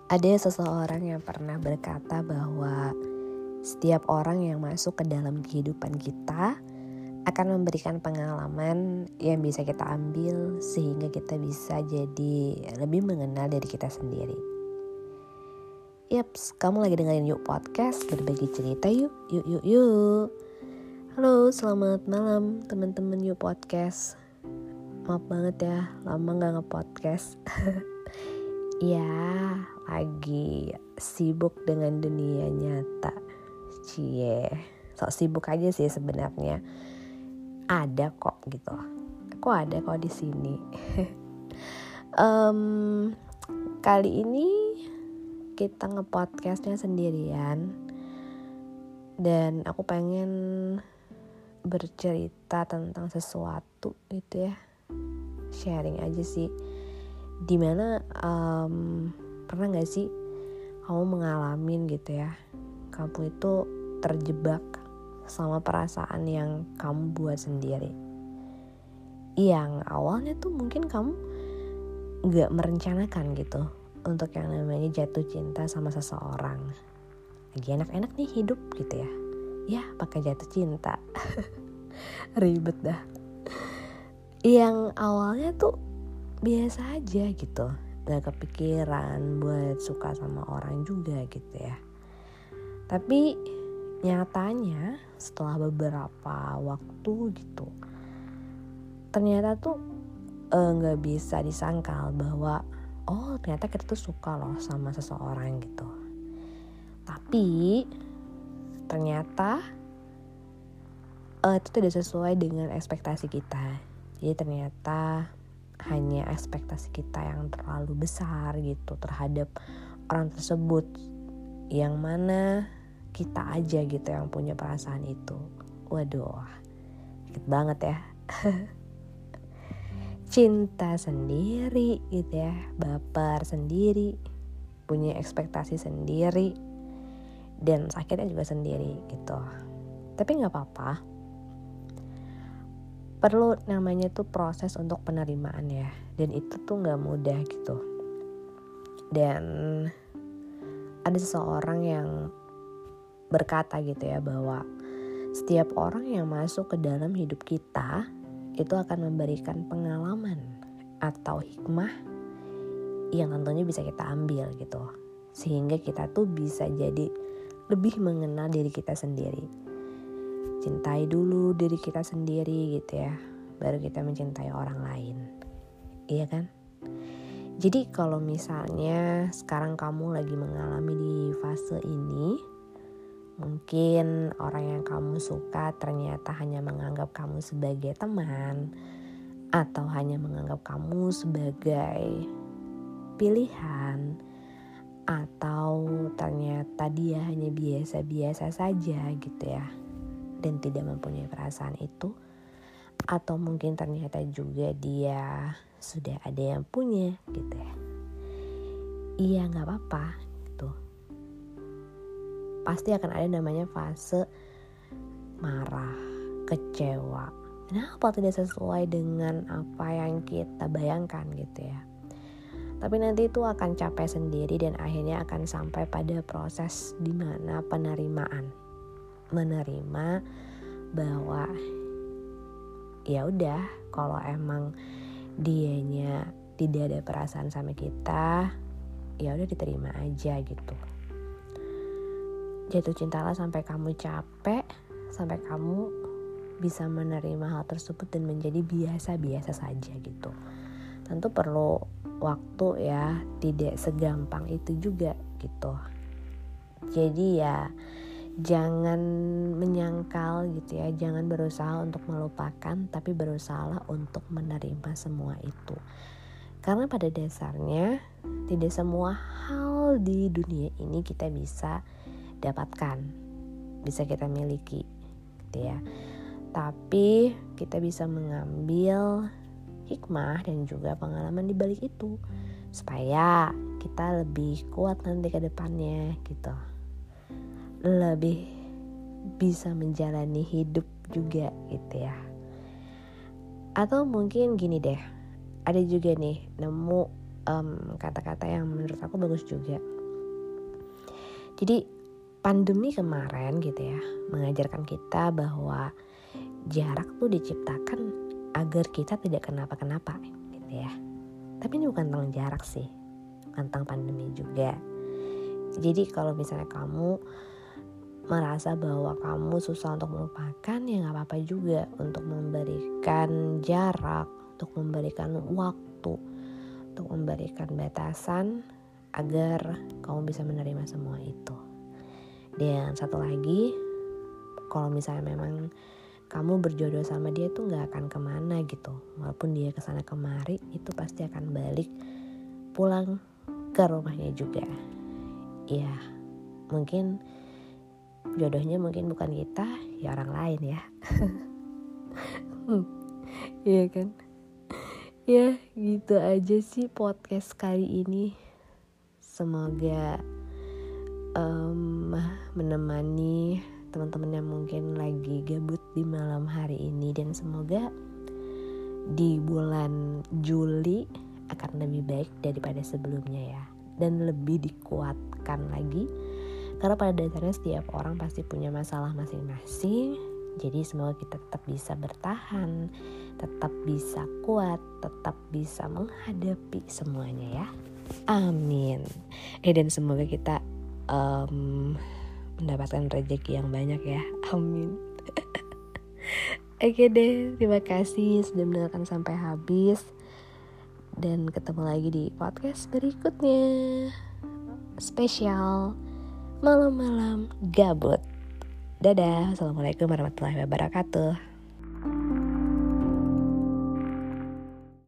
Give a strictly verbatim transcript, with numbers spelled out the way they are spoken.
Ada seseorang yang pernah berkata bahwa setiap orang yang masuk ke dalam kehidupan kita akan memberikan pengalaman yang bisa kita ambil sehingga kita bisa jadi lebih mengenal diri kita sendiri. Yaps, kamu lagi dengerin Yuk Podcast, berbagi cerita yuk, yuk, yuk, yuk. Halo, selamat malam teman-teman Yuk Podcast. Maaf banget ya, lama gak nge-podcast. Ya, lagi sibuk dengan dunia nyata. Cie, sok sibuk aja sih sebenarnya. Ada kok gitu. Kok ada kok di sini. um, kali ini kita nge-podcastnya sendirian. Dan aku pengen bercerita tentang sesuatu gitu ya. Sharing aja sih. Dimana um, pernah gak sih kamu mengalami gitu ya, kamu itu terjebak sama perasaan yang kamu buat sendiri, yang awalnya tuh mungkin kamu gak merencanakan gitu untuk yang namanya jatuh cinta sama seseorang. Lagi enak-enak nih hidup gitu ya, ya pakai jatuh cinta. Ribet dah. Yang awalnya tuh biasa aja gitu, gak kepikiran buat suka sama orang juga gitu ya. Tapi nyatanya setelah beberapa waktu gitu, ternyata tuh eh, gak bisa disangkal bahwa oh ternyata kita tuh suka loh sama seseorang gitu. Tapi ternyata eh, itu tidak sesuai dengan ekspektasi kita. Jadi ternyata hanya ekspektasi kita yang terlalu besar gitu terhadap orang tersebut, yang mana kita aja gitu yang punya perasaan itu. Waduh, sakit banget ya. Cinta sendiri gitu ya, baper sendiri, punya ekspektasi sendiri, dan sakitnya juga sendiri gitu. Tapi gak apa-apa, perlu namanya tuh proses untuk penerimaan ya, dan itu tuh gak mudah gitu. Dan ada seseorang yang berkata gitu ya, bahwa setiap orang yang masuk ke dalam hidup kita itu akan memberikan pengalaman atau hikmah yang tentunya bisa kita ambil gitu, sehingga kita tuh bisa jadi lebih mengenal diri kita sendiri. Cintai dulu diri kita sendiri gitu ya, baru kita mencintai orang lain. Iya kan? Jadi kalau misalnya sekarang kamu lagi mengalami di fase ini, mungkin orang yang kamu suka ternyata hanya menganggap kamu sebagai teman, atau hanya menganggap kamu sebagai pilihan, atau ternyata dia hanya biasa-biasa saja gitu ya, dan tidak mempunyai perasaan itu, atau mungkin ternyata juga dia sudah ada yang punya gitu ya. Iya, gak apa-apa gitu. Pasti akan ada namanya fase marah, kecewa, kenapa tidak sesuai dengan apa yang kita bayangkan gitu ya. Tapi nanti itu akan capek sendiri dan akhirnya akan sampai pada proses dimana penerimaan, menerima bahwa ya udah, kalau emang dianya tidak ada perasaan sama kita, ya udah diterima aja gitu. Jatuh cintalah sampai kamu capek, sampai kamu bisa menerima hal tersebut dan menjadi biasa-biasa saja gitu. Tentu perlu waktu ya, tidak segampang itu juga gitu. Jadi ya jangan menyangkal gitu ya, jangan berusaha untuk melupakan, tapi berusaha untuk menerima semua itu. Karena pada dasarnya tidak semua hal di dunia ini kita bisa dapatkan, bisa kita miliki gitu ya. Tapi kita bisa mengambil hikmah dan juga pengalaman di balik itu, supaya kita lebih kuat nanti ke depannya gitu. Lebih bisa menjalani hidup juga gitu ya. Atau mungkin gini deh, ada juga nih nemu um, kata-kata yang menurut aku bagus juga. Jadi pandemi kemarin gitu ya mengajarkan kita bahwa jarak tuh diciptakan agar kita tidak kenapa-kenapa gitu ya. Tapi ini bukan tentang jarak sih, bukan tentang pandemi juga. Jadi kalau misalnya kamu merasa bahwa kamu susah untuk melupakan, ya gak apa-apa juga untuk memberikan jarak, untuk memberikan waktu, untuk memberikan batasan agar kamu bisa menerima semua itu. Dan satu lagi, kalau misalnya memang kamu berjodoh sama dia tuh gak akan kemana gitu, walaupun dia kesana kemari, itu pasti akan balik pulang ke rumahnya juga. Ya mungkin jodohnya mungkin bukan kita, ya orang lain ya. Iya kan. Ya gitu aja sih podcast kali ini. Semoga um, menemani teman-teman yang mungkin lagi gabut di malam hari ini, dan semoga di bulan Juli akan lebih baik daripada sebelumnya ya, dan lebih dikuatkan lagi, karena pada dasarnya setiap orang pasti punya masalah masing-masing. Jadi semoga kita tetap bisa bertahan, tetap bisa kuat, tetap bisa menghadapi semuanya ya. Amin. Eh dan semoga kita um, mendapatkan rezeki yang banyak ya. Amin. Oke deh, terima kasih sudah mendengarkan sampai habis. Dan ketemu lagi di podcast berikutnya. Spesial malam-malam gabut. Dadah. Assalamualaikum warahmatullahi wabarakatuh.